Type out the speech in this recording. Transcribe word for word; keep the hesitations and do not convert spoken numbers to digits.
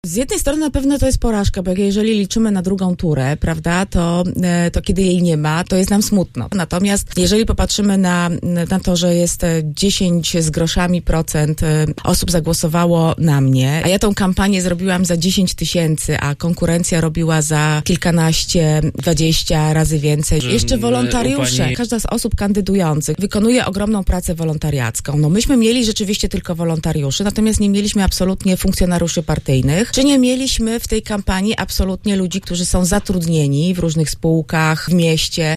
Z jednej strony na pewno to jest porażka, bo jeżeli liczymy na drugą turę, prawda, to, to kiedy jej nie ma, to jest nam smutno. Natomiast jeżeli popatrzymy na, na to, że jest dziesięć z groszami procent osób zagłosowało na mnie, a ja tą kampanię zrobiłam za dziesięć tysięcy, a konkurencja robiła za kilkanaście, dwadzieścia razy więcej. Jeszcze wolontariusze. Pani... Każda z osób kandydujących wykonuje ogromną pracę wolontariacką. No myśmy mieli rzeczywiście tylko wolontariuszy, natomiast nie mieliśmy absolutnie funkcjonariuszy partyjnych. Czy nie mieliśmy w tej kampanii absolutnie ludzi, którzy są zatrudnieni w różnych spółkach, w mieście.